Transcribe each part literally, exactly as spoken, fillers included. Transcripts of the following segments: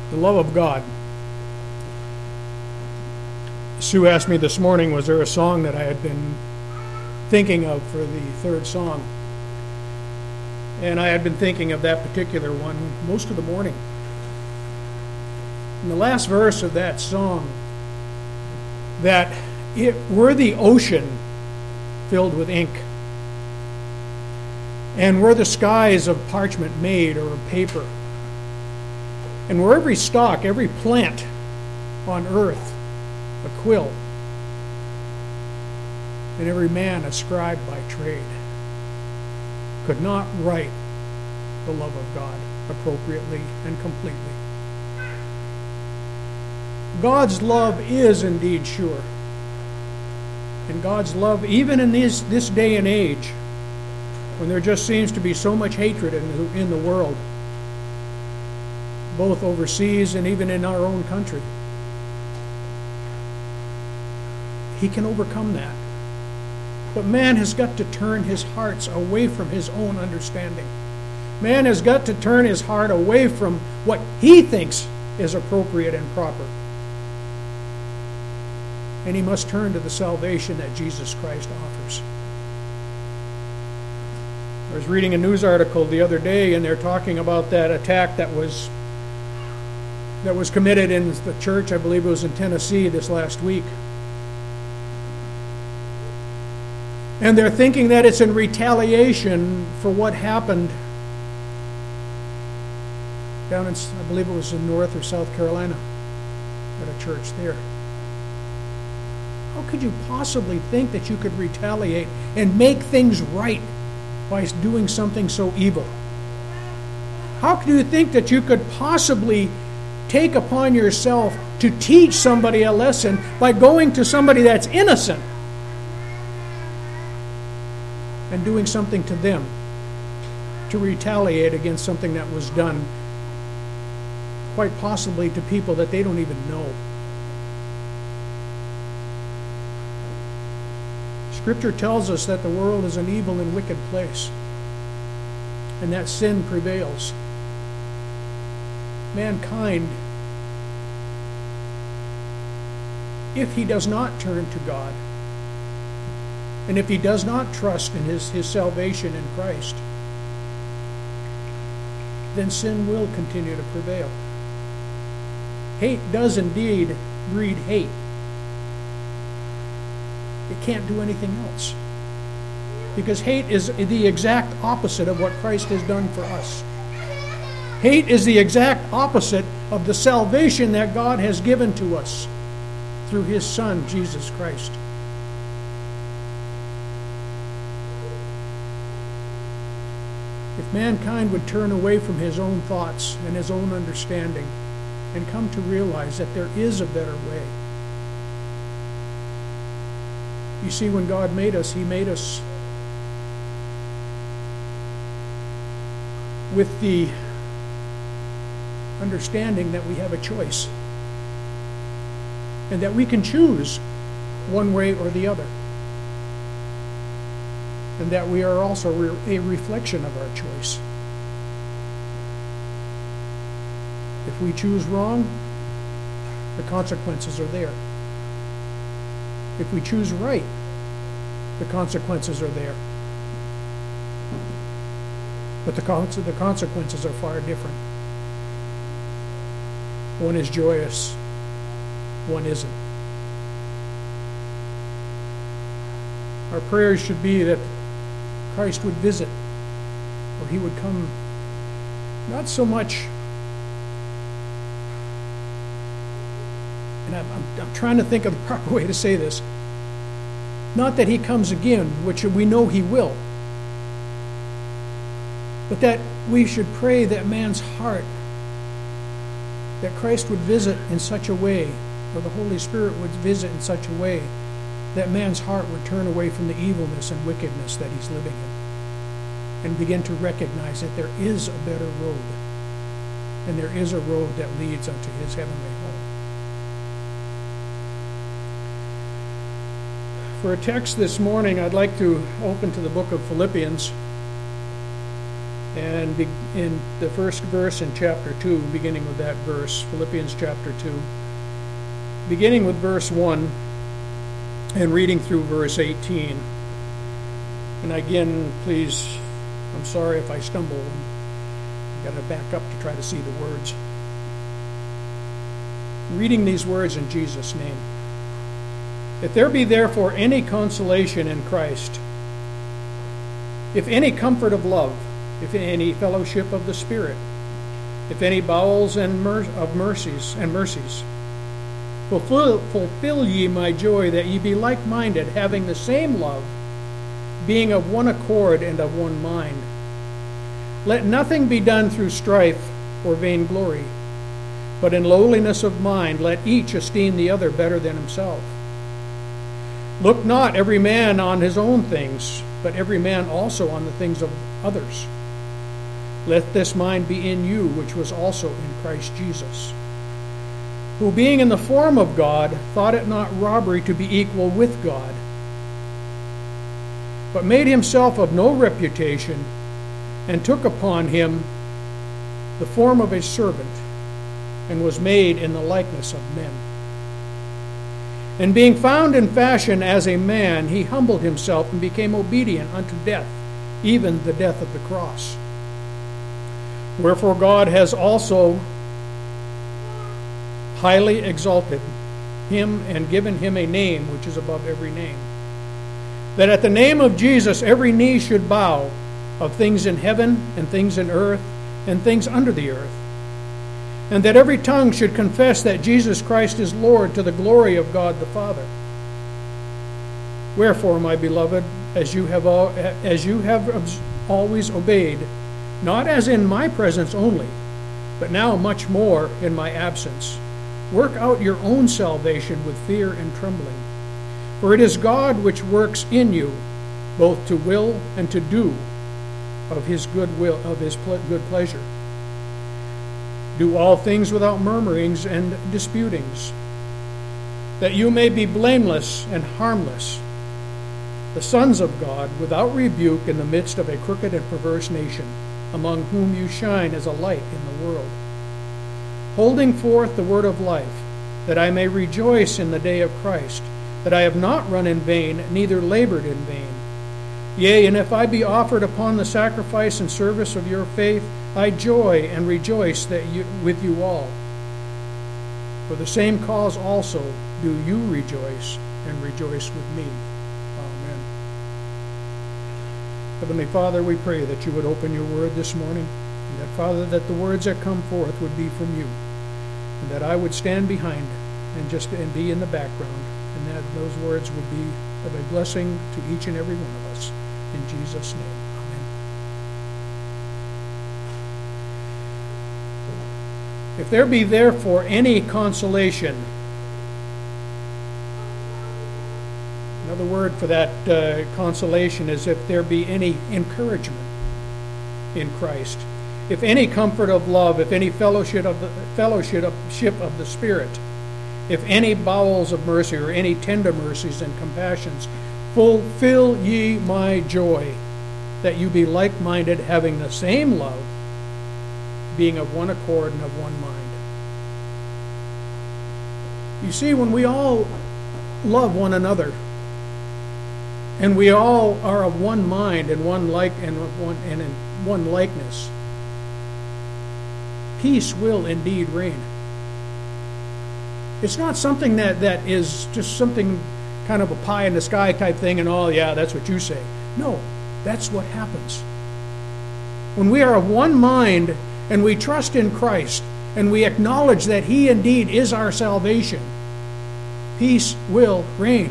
The love of God. Sue asked me this morning, was there a song that I had been thinking of for the third song? And I had been thinking of that particular one most of the morning. In the last verse of that song, that it were the ocean filled with ink, and were the skies of parchment made or of paper, and were every stalk, every plant on earth a quill, and every man a scribe by trade, could not write the love of God appropriately and completely. God's love is indeed sure. And God's love, even in this, this day and age, when there just seems to be so much hatred in the, in the world, both overseas and even in our own country, He can overcome that. But man has got to turn his hearts away from his own understanding. Man has got to turn his heart away from what he thinks is appropriate and proper. And he must turn to the salvation that Jesus Christ offers. I was reading a news article the other day, and they're talking about that attack that was that was committed in the church. I believe it was in Tennessee this last week. And they're thinking that it's in retaliation for what happened down in, I believe it was in North or South Carolina, at a church there. How could you possibly think that you could retaliate and make things right by doing something so evil? How could you think that you could possibly take upon yourself to teach somebody a lesson by going to somebody that's innocent and doing something to them to retaliate against something that was done, quite possibly to people that they don't even know? Scripture tells us that the world is an evil and wicked place, and that sin prevails. Mankind, if he does not turn to God, and if he does not trust in his, his salvation in Christ, then sin will continue to prevail. Hate does indeed breed hate. It can't do anything else. Because hate is the exact opposite of what Christ has done for us. Hate is the exact opposite of the salvation that God has given to us through His Son, Jesus Christ. If mankind would turn away from his own thoughts and his own understanding and come to realize that there is a better way. You see, when God made us, He made us with the understanding that we have a choice and that we can choose one way or the other, and that we are also a reflection of our choice. If we choose wrong, the consequences are there. If we choose right, the consequences are there. But the, con- the consequences are far different. One is joyous, one isn't. Our prayers should be that Christ would visit, or He would come, not so much, and I'm, I'm, I'm trying to think of the proper way to say this, not that He comes again, which we know He will, but that we should pray that man's heart, that Christ would visit in such a way, or the Holy Spirit would visit in such a way, that man's heart would turn away from the evilness and wickedness that he's living in, and begin to recognize that there is a better road, and there is a road that leads unto His heavenly home. For a text this morning, I'd like to open to the book of Philippians. And be, in the first verse in chapter two, beginning with that verse, Philippians chapter two, beginning with verse one and reading through verse eighteen. And again, please, I'm sorry if I stumble. I've got to back up to try to see the words. Reading these words in Jesus' name. If there be therefore any consolation in Christ, if any comfort of love, if any fellowship of the Spirit, if any bowels and mer- of mercies and mercies, fulfill, fulfill ye my joy, that ye be like-minded, having the same love, being of one accord and of one mind. Let nothing be done through strife or vainglory, but in lowliness of mind let each esteem the other better than himself. Look not every man on his own things, but every man also on the things of others. Let this mind be in you, which was also in Christ Jesus, who being in the form of God, thought it not robbery to be equal with God, but made himself of no reputation, and took upon him the form of a servant, and was made in the likeness of men. And being found in fashion as a man, he humbled himself and became obedient unto death, even the death of the cross. Wherefore God has also highly exalted him and given him a name which is above every name, that at the name of Jesus every knee should bow, of things in heaven and things in earth and things under the earth, and that every tongue should confess that Jesus Christ is Lord, to the glory of God the Father. Wherefore, my beloved, as you have all, as you have always obeyed, not as in my presence only, but now much more in my absence, work out your own salvation with fear and trembling. For it is God which works in you, both to will and to do of his good will, of his good pleasure. Do all things without murmurings and disputings, that you may be blameless and harmless, the sons of God, without rebuke, in the midst of a crooked and perverse nation, among whom you shine as a light in the world, holding forth the word of life, that I may rejoice in the day of Christ, that I have not run in vain, neither labored in vain. Yea, and if I be offered upon the sacrifice and service of your faith, I joy and rejoice that you, with you all. For the same cause also do you rejoice, and rejoice with me. Amen. Heavenly Father, we pray that you would open your word this morning, and that, Father, that the words that come forth would be from you, and that I would stand behind and just and be in the background, and that those words would be of a blessing to each and every one of us. In Jesus' name, amen. If there be therefore any consolation, another word for that uh, consolation is if there be any encouragement in Christ, if any comfort of love, if any fellowship of the fellowship of the Spirit, if any bowels of mercy or any tender mercies and compassions, fulfill ye my joy, that you be like-minded, having the same love, being of one accord and of one mind. You see, when we all love one another, and we all are of one mind and one like and one and in one likeness, peace will indeed reign. It's not something that, that is just something kind of a pie in the sky type thing, and oh yeah, that's what you say. No, that's what happens. When we are of one mind and we trust in Christ and we acknowledge that he indeed is our salvation, peace will reign.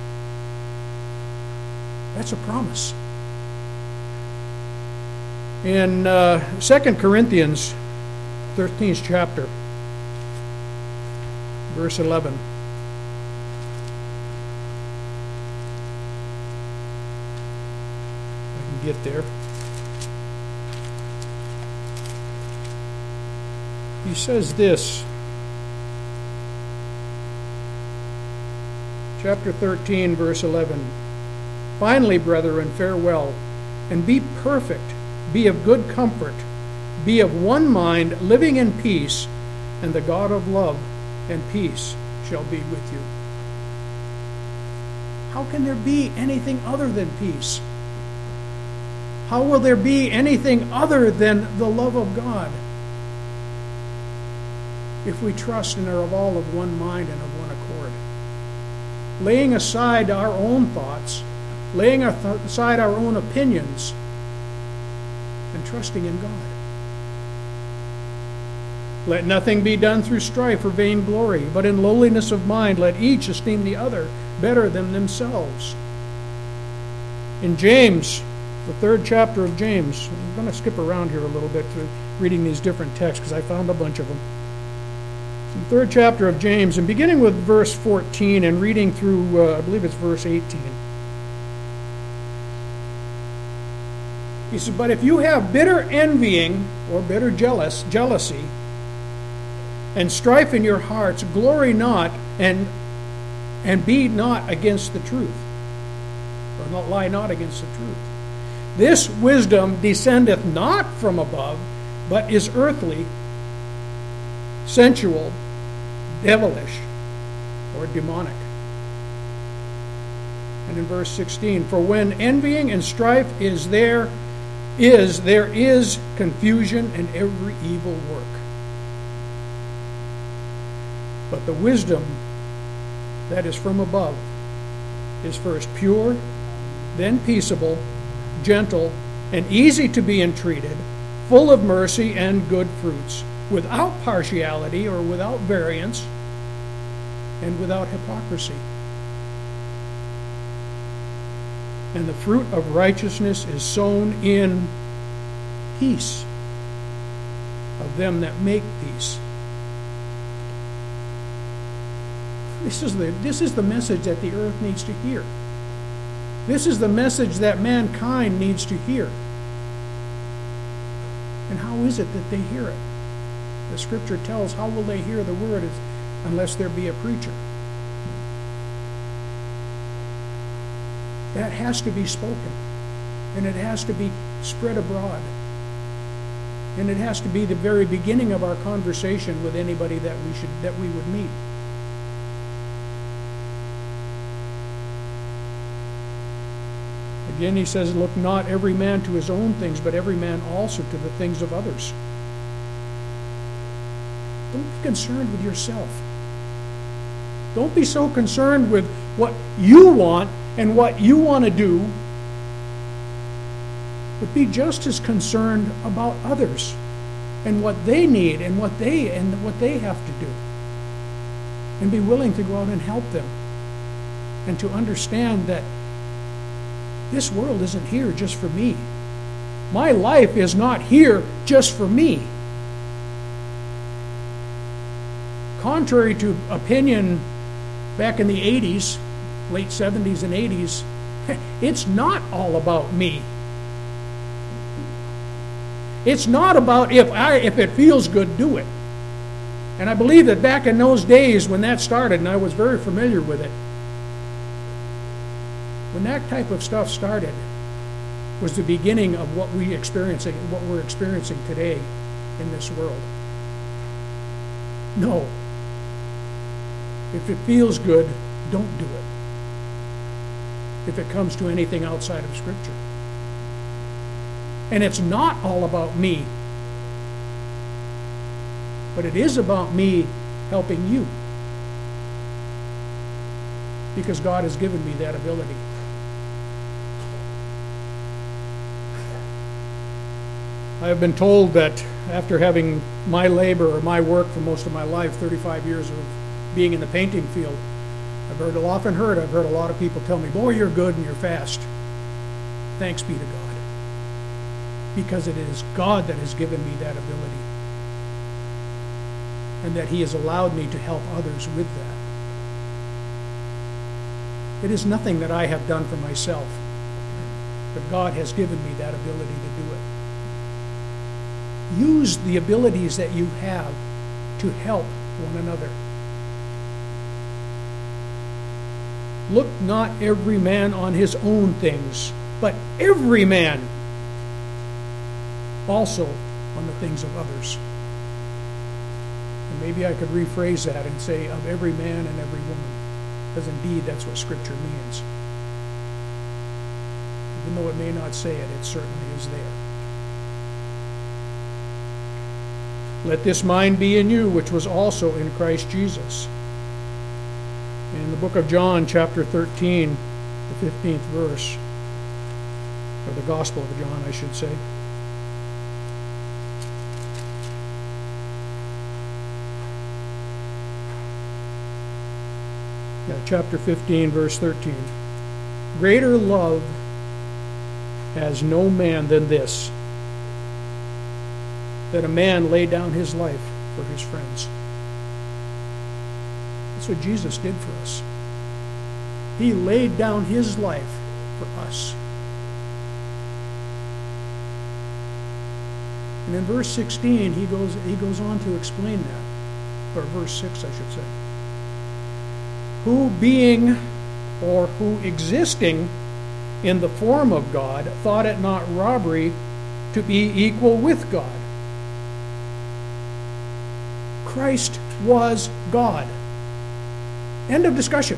That's a promise. In uh, Second Corinthians, thirteenth chapter, verse eleven. Get there. He says this, chapter thirteen, verse eleven. Finally, brethren, farewell, and be perfect, be of good comfort, be of one mind, living in peace, and the God of love and peace shall be with you. How can there be anything other than peace? How will there be anything other than the love of God if we trust and are of all of one mind and of one accord? Laying aside our own thoughts, laying aside our own opinions, and trusting in God. Let nothing be done through strife or vainglory, but in lowliness of mind let each esteem the other better than themselves. In James, the third chapter of James, I'm going to skip around here a little bit to reading these different texts because I found a bunch of them. In the third chapter of James, and beginning with verse fourteen and reading through, uh, I believe it's verse eighteen. He said, but if you have bitter envying or bitter jealous jealousy and strife in your hearts, glory not and and be not against the truth, or not lie not against the truth. This wisdom descendeth not from above, but is earthly, sensual, devilish, or demonic. And in verse sixteen, for when envying and strife is there, is there is confusion and every evil work. But the wisdom that is from above is first pure, then peaceable, gentle, and easy to be entreated, full of mercy and good fruits, without partiality or without variance, and without hypocrisy. And the fruit of righteousness is sown in peace of them that make peace. This is the, this is the message that the earth needs to hear. This is the message that mankind needs to hear. And how is it that they hear it? The scripture tells, how will they hear the word unless there be a preacher? That has to be spoken, and it has to be spread abroad, and it has to be the very beginning of our conversation with anybody that we should that we would meet. Again, he says, look not every man to his own things, but every man also to the things of others. Don't be concerned with yourself. Don't be so concerned with what you want and what you want to do, but be just as concerned about others and what they need and what they and what they have to do, and be willing to go out and help them, and to understand that this world isn't here just for me. My life is not here just for me. Contrary to opinion back in the eighties, late seventies and eighties, it's not all about me. It's not about if I if it feels good, do it. And I believe that back in those days when that started, and I was very familiar with it, when that type of stuff started, was the beginning of what we experiencing, what we're experiencing today in this world. No. If it feels good, don't do it. If it comes to anything outside of Scripture. And it's not all about me, but it is about me helping you, because God has given me that ability. I have been told that after having my labor or my work for most of my life, thirty-five years of being in the painting field, I've heard, often heard, I've heard a lot of people tell me, boy, you're good and you're fast. Thanks be to God. Because it is God that has given me that ability. And that He has allowed me to help others with that. It is nothing that I have done for myself, but God has given me that ability to do it. Use the abilities that you have to help one another. Look not every man on his own things, but every man also on the things of others. And maybe I could rephrase that and say, of every man and every woman, because indeed that's what Scripture means. Even though it may not say it, it certainly is there. Let this mind be in you, which was also in Christ Jesus. In the book of John, chapter thirteen, the fifteenth verse, or the Gospel of John, I should say. Yeah, chapter fifteen, verse thirteen. Greater love has no man than this, that a man lay down his life for his friends. That's what Jesus did for us. He laid down his life for us. And in verse sixteen, he goes, he goes on to explain that. Or verse six, I should say. Who being, or who existing in the form of God, thought it not robbery to be equal with God. Christ was God. End of discussion.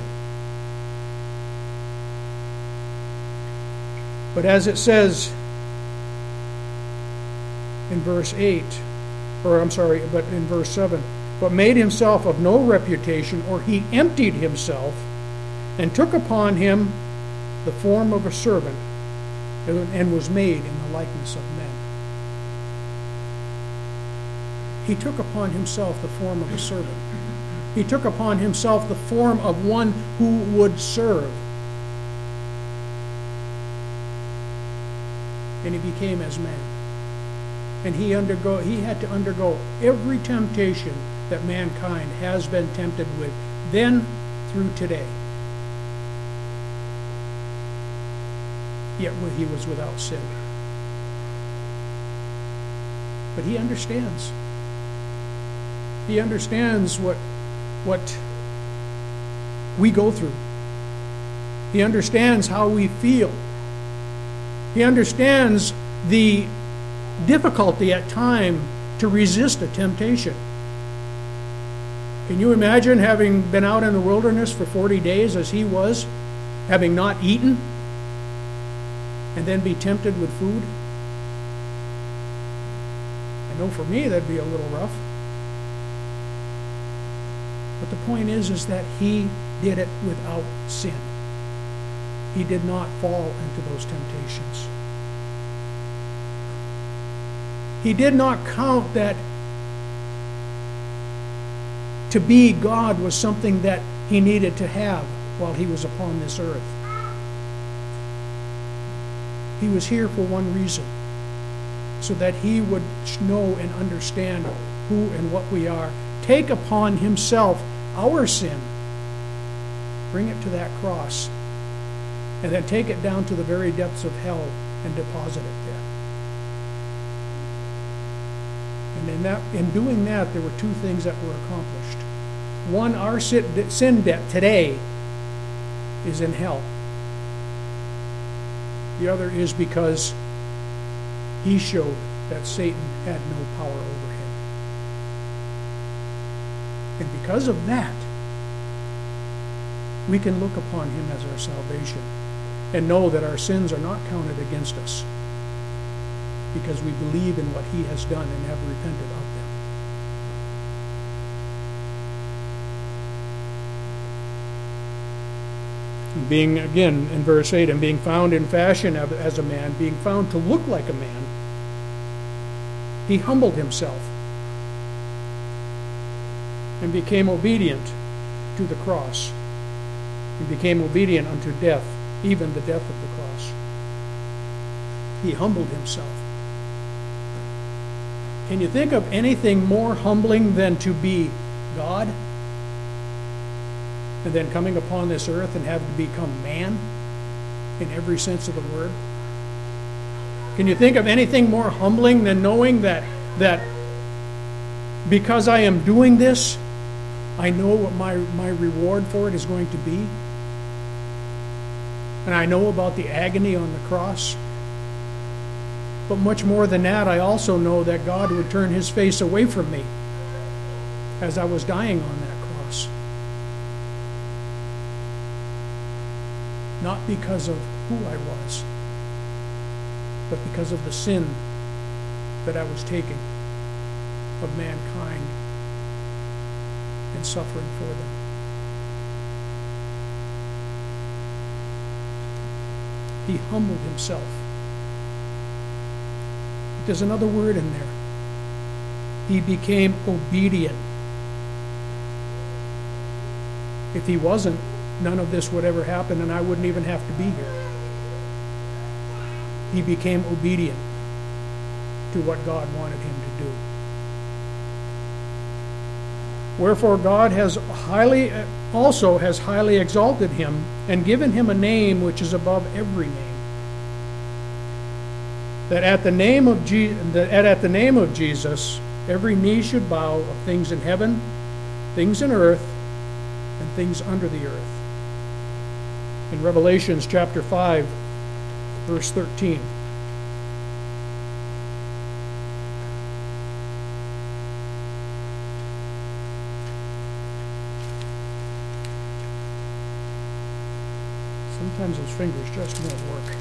But as it says in verse eight, or I'm sorry, but in verse seven, but made himself of no reputation, or he emptied himself, and took upon him the form of a servant, and was made in the likeness of men. He took upon himself the form of a servant. He took upon himself the form of one who would serve. And he became as man. And he undergo he had to undergo every temptation that mankind has been tempted with, then through today. Yet he was without sin. But he understands. He understands what what we go through. He understands how we feel. He understands the difficulty at time to resist a temptation. Can you imagine having been out in the wilderness for forty days as he was, having not eaten, and then be tempted with food? I know for me that'd be a little rough. But the point is, is that he did it without sin. He did not fall into those temptations. He did not count that to be God was something that he needed to have while he was upon this earth. He was here for one reason, so that he would know and understand who and what we are, take upon himself our sin, bring it to that cross, and then take it down to the very depths of hell and deposit it there. And in that, in doing that, there were two things that were accomplished. One, our sin debt today is in hell. The other is because he showed that Satan had no power over him. And because of that, we can look upon him as our salvation and know that our sins are not counted against us, because we believe in what he has done and have repented of them. And being, again, in verse eight, and being found in fashion as a man, being found to look like a man, he humbled himself and became obedient to the cross. He became obedient unto death, even the death of the cross. He humbled himself. Can you think of anything more humbling than to be God and then coming upon this earth and have to become man in every sense of the word? Can you think of anything more humbling than knowing that that because I am doing this, I know what my, my reward for it is going to be? And I know about the agony on the cross. But much more than that, I also know that God would turn his face away from me as I was dying on that cross. Not because of who I was, but because of the sin that I was taking of mankind and suffering for them. He humbled himself. There's another word in there. He became obedient. If he wasn't, none of this would ever happen, and I wouldn't even have to be here. He became obedient to what God wanted him to do. Wherefore God has highly also has highly exalted him and given him a name which is above every name, that at the name of Je- that at the name of Jesus every knee should bow, of things in heaven, things in earth, and things under the earth. In Revelations chapter five, verse thirteen. Sometimes his fingers just won't work.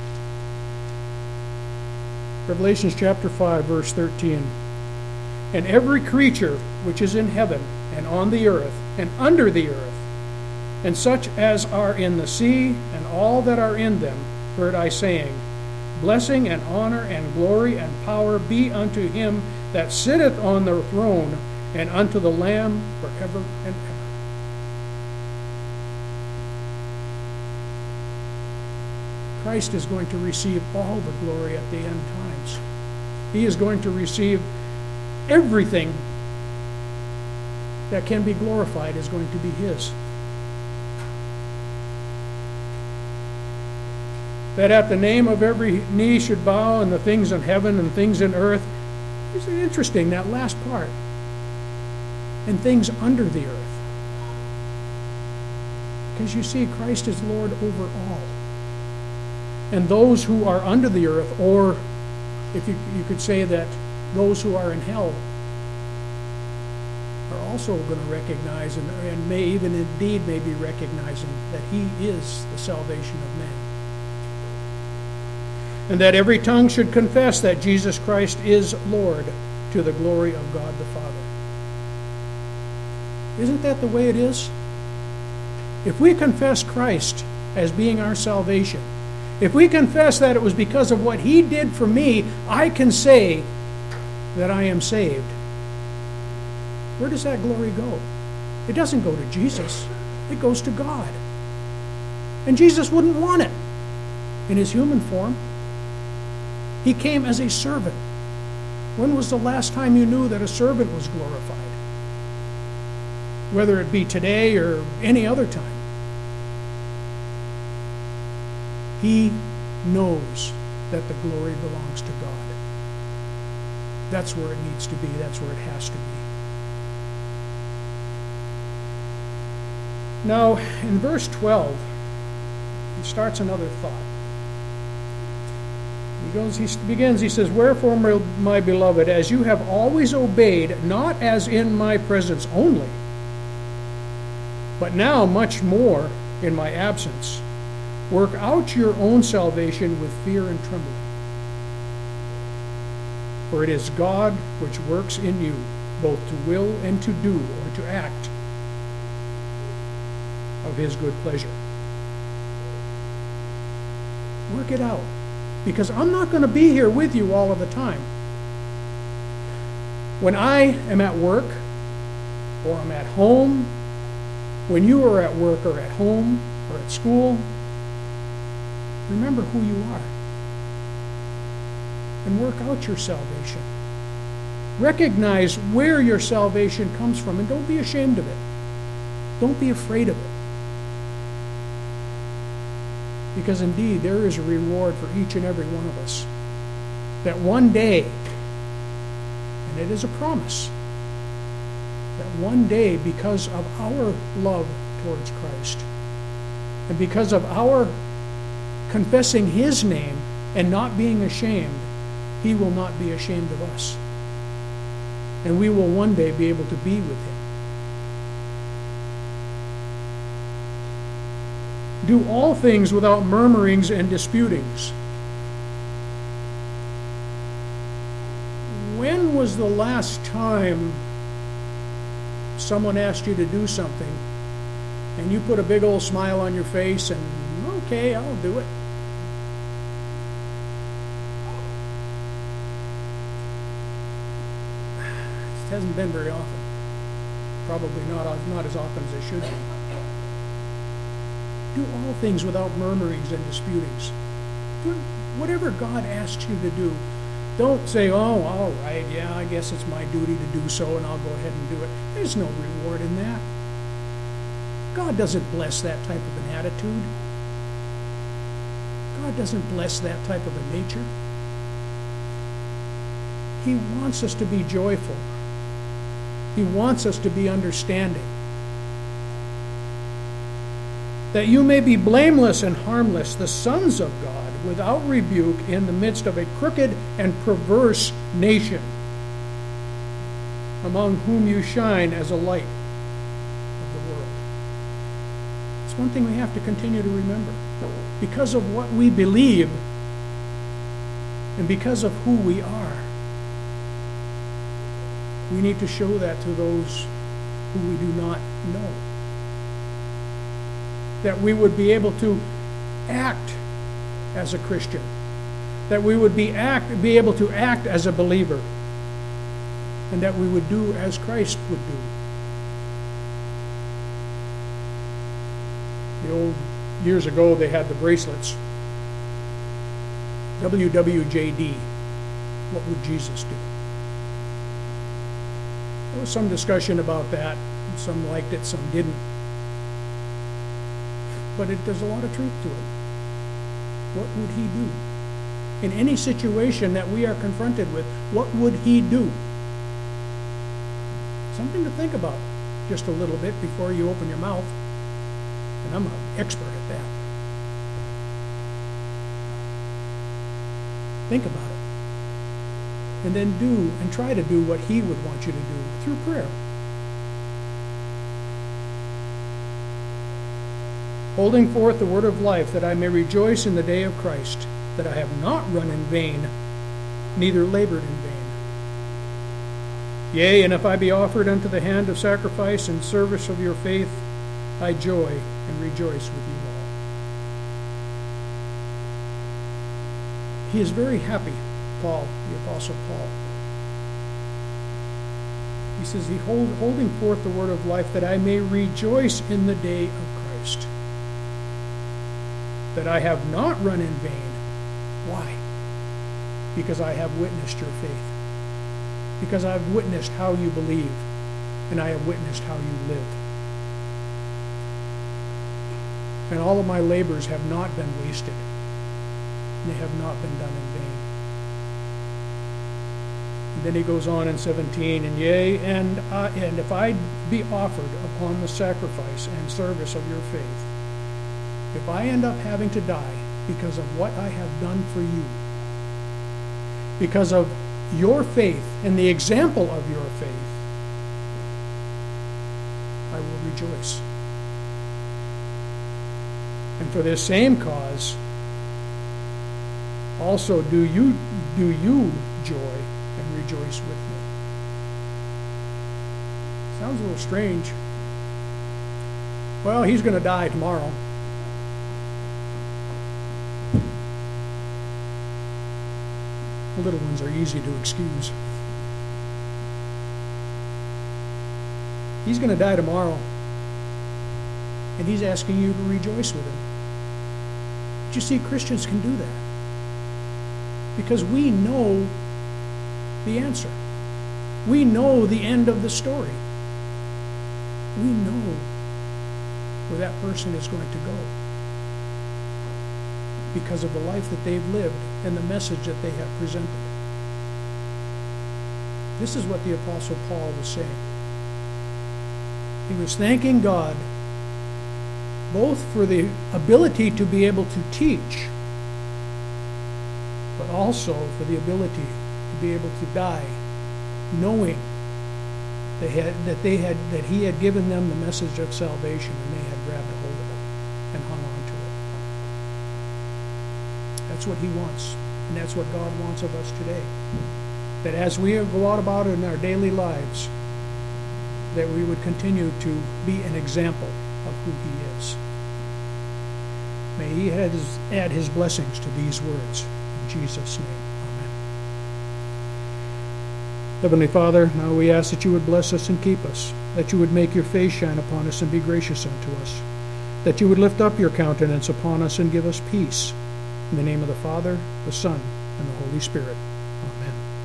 Revelations chapter five, verse thirteen. And every creature which is in heaven and on the earth and under the earth, and such as are in the sea and all that are in them, heard I saying, Blessing and honor and glory and power be unto him that sitteth on the throne and unto the Lamb forever and ever. Christ is going to receive all the glory at the end times. He is going to receive everything that can be glorified is going to be his. That at the name of every knee should bow, and the things in heaven and things in earth. It's interesting, that last part. And things under the earth. Because you see, Christ is Lord over all. And those who are under the earth, or if you, you could say that those who are in hell, are also going to recognize, and, and may even indeed may be recognizing, that he is the salvation of man. And that every tongue should confess that Jesus Christ is Lord, to the glory of God the Father. Isn't that the way it is? If we confess Christ as being our salvation, if we confess that it was because of what he did for me, I can say that I am saved. Where does that glory go? It doesn't go to Jesus. It goes to God. And Jesus wouldn't want it in his human form. He came as a servant. When was the last time you knew that a servant was glorified? Whether it be today or any other time. He knows that the glory belongs to God. That's where it needs to be. That's where it has to be. Now, in verse twelve, he starts another thought. He goes, he begins, he says, Wherefore, my beloved, as you have always obeyed, not as in my presence only, but now much more in my absence, work out your own salvation with fear and trembling. For it is God which works in you, both to will and to do, or to act, of his good pleasure. Work it out. Because I'm not going to be here with you all of the time. When I am at work, or I'm at home, when you are at work or at home or at school, remember who you are. And work out your salvation. Recognize where your salvation comes from, and don't be ashamed of it. Don't be afraid of it. Because indeed, there is a reward for each and every one of us. That one day, and it is a promise, that one day, because of our love towards Christ, and because of our confessing his name and not being ashamed, He will not be ashamed of us. And we will one day be able to be with him. Do all things without murmurings and disputings. When was the last time someone asked you to do something and you put a big old smile on your face and, okay, I'll do it? It hasn't been very often. Probably not, not as often as it should be. Do all things without murmurings and disputings. Do whatever God asks you to do. Don't say, oh, all right, yeah, I guess it's my duty to do so, and I'll go ahead and do it. There's no reward in that. God doesn't bless that type of an attitude. God doesn't bless that type of a nature. He wants us to be joyful. He wants us to be understanding. That you may be blameless and harmless, the sons of God, without rebuke, in the midst of a crooked and perverse nation, among whom you shine as a light of the world. It's one thing we have to continue to remember. Because of what we believe and because of who we are, we need to show that to those who we do not know. That we would be able to act as a Christian. That we would be act be able to act as a believer. And that we would do as Christ would do. The old years ago they had the bracelets. W W J D. What would Jesus do? There was some discussion about that. Some liked it, some didn't. But it, there's a lot of truth to it. What would he do? In any situation that we are confronted with, what would he do? Something to think about just a little bit before you open your mouth. And I'm an expert at that. Think about it. And then do and try to do what he would want you to do through prayer. Holding forth the word of life, that I may rejoice in the day of Christ, that I have not run in vain, neither labored in vain. Yea, and if I be offered unto the hand of sacrifice and service of your faith, I joy and rejoice with you all. He is very happy, Paul, the Apostle Paul. He says, he hold, holding forth the word of life, that I may rejoice in the day of Christ, that I have not run in vain. Why? Because I have witnessed your faith. Because I've witnessed how you believe, and I have witnessed how you live. And all of my labors have not been wasted. They have not been done in vain. And then he goes on in seventeen, and yea, and, I, and if I be offered upon the sacrifice and service of your faith, if I end up having to die because of what I have done for you, because of your faith and the example of your faith, I will rejoice. And for this same cause, also do you do you joy and rejoice with me. Sounds a little strange. Well, he's going to die tomorrow. The little ones are easy to excuse. He's going to die tomorrow. And he's asking you to rejoice with him. But you see, Christians can do that. Because we know the answer. We know the end of the story. We know where that person is going to go. Because of the life that they've lived and the message that they have presented. This is what the Apostle Paul was saying. He was thanking God both for the ability to be able to teach, but also for the ability to be able to die knowing they had, that they had that he had given them the message of salvation, and they had grabbed a hold of it and hung on to it. That's what he wants, and that's what God wants of us today. That as we go out about in our daily lives, that we would continue to be an example of who he is. May he add his, add his blessings to these words. In Jesus' name, amen. Heavenly Father, now we ask that you would bless us and keep us, that you would make your face shine upon us and be gracious unto us, that you would lift up your countenance upon us and give us peace. In the name of the Father, the Son, and the Holy Spirit.